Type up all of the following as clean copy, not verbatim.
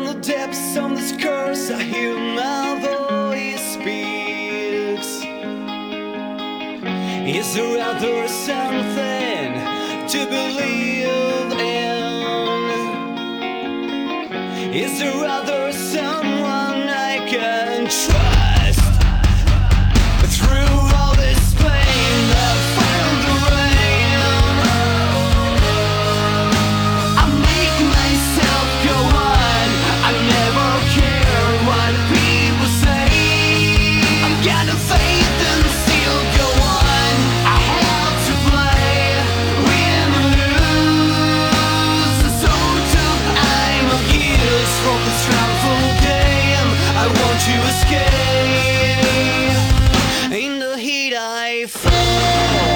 the depths of this curse, I hear my voice speaks. Is there other something to believe in? Is there other someone I can trust? Through all this pain, I found the rain. I make myself go on. I never care what people say. I've got a faith and still go on. I have to play, win or lose. So took I'm a years from this travel game. I want to escape. In the heat I fall.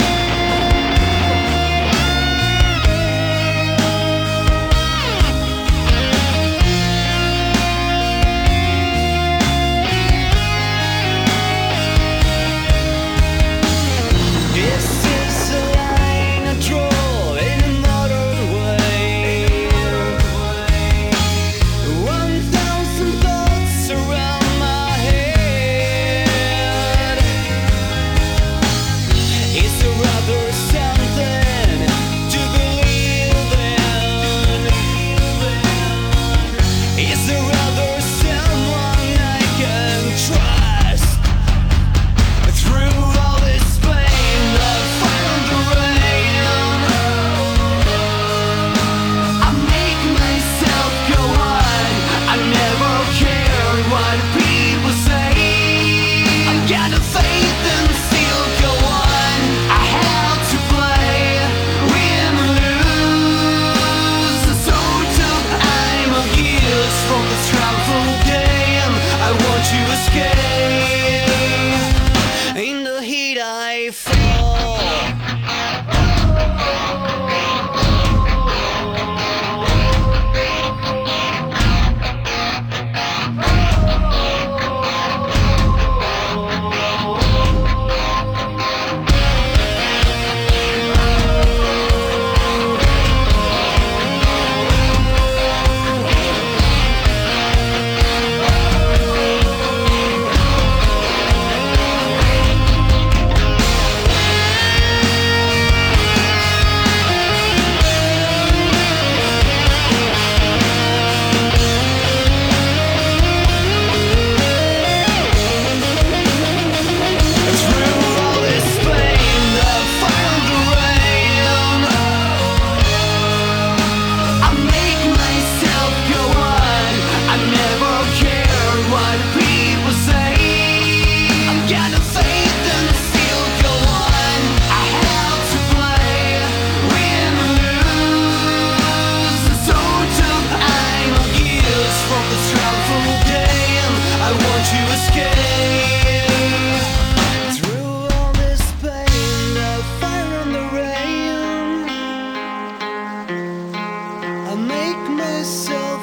In the heat I fall. I make myself